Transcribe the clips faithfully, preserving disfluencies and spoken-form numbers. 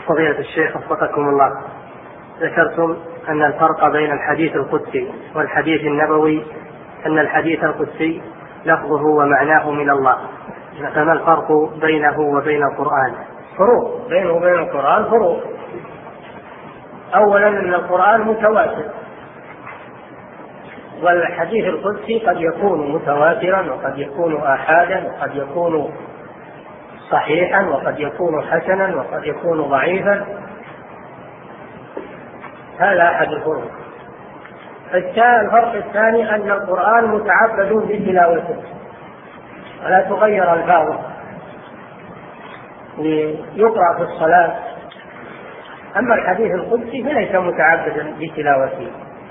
فضيلة الشيخ وفقكم الله، ذكرتم أن الفرق بين الحديث القدسي والحديث النبوي أن الحديث القدسي لفظه ومعناه من الله، فما الفرق بينه وبين القرآن؟ فروق بينه وبين القرآن فروق. أولا أن القرآن متواتر، والحديث القدسي قد يكون متواترا وقد يكون آحادا وقد يكون صحيحا وقد يكون حسنا وقد يكون ضعيفا. هذا أحد الفروق. الفرق الثاني أن القرآن متعبد بتلاوته ولا تغير الفاظه ليقرأ في الصلاة. أما الحديث القدسي فليس متعبدا بتلاوته،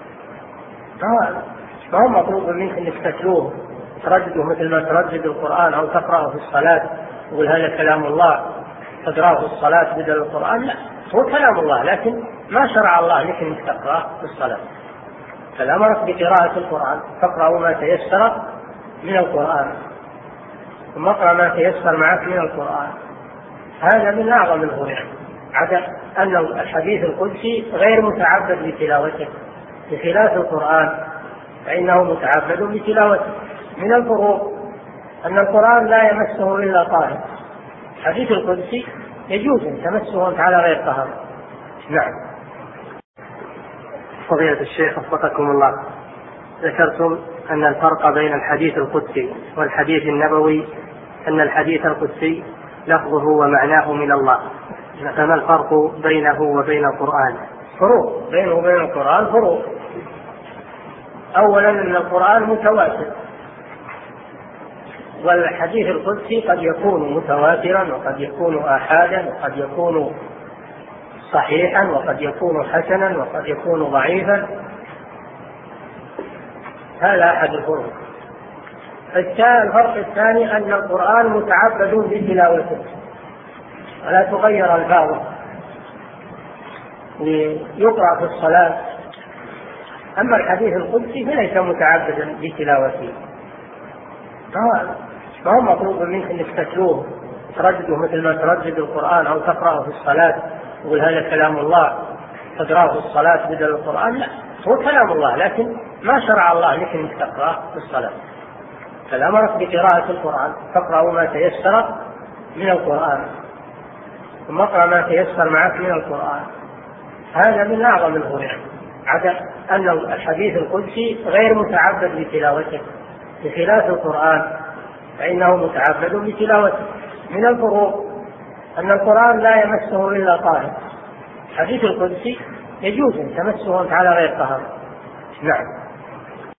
فهو مطلوب منك أنك تتلوه تردده مثل ما تردد القرآن أو تقرأه في الصلاة يقول هذا كلام الله تقرأه في الصلاة بدل القرآن. لا، هو كلام الله لكن ما شرع الله لك أنك تقرأه في الصلاة. فالأمرك بقراءة القرآن، تقرأ ما تيسر من القرآن ثم اقرأ ما تيسر معك من القرآن. هذا من أعظم الفروق، عدا أن الحديث القدسي غير متعبد بتلاوته بخلاف القرآن فإنه متعبد بتلاوته. من الفروق أن القرآن لا يمسه إلا طاهر، الحديث القدسي يجوز أن تمسه على غير طهر. نعم. فضيلة الشيخ وفقكم الله، ذكرتم أن الفرق بين الحديث القدسي والحديث النبوي أن الحديث القدسي لفظه ومعناه من الله، فما الفرق بينه وبين القرآن؟ فروق بينه وبين القرآن فروق. أولا أن القرآن متواتر، والحديث القدسي قد يكون متواترا وقد يكون آحادا وقد يكون صحيحا وقد يكون حسنا وقد يكون ضعيفا. هذا أحد الفروق. الفرق الثاني أن القرآن متعبد بتلاوته ولا تغير الفاظه ليقرأ في الصلاة. أما الحديث القدسي فليس متعبدا بتلاوته، فهو مطلوب منك أنك تتلوه تردده مثل ما تردد القرآن أو تقرأه في الصلاة يقول هذا كلام الله تقرأه في الصلاة بدل القرآن. لا، هو كلام الله لكن ما شرع الله لك أنك تقرأه في الصلاة. فالأمرك بقراءة القرآن، تقرأ ما تيسر من القرآن ثم اقرأ ما تيسر معك من القرآن. هذا من أعظم الفروق، عدا أن الحديث القدسي غير متعبد بتلاوته بخلاف القرآن فإنه متعبد بتلاوته. من الفروق أن القرآن لا يمسه إلا طاهر، الحديث القدسي يجوز أن تمسه على غير طهر. نعم.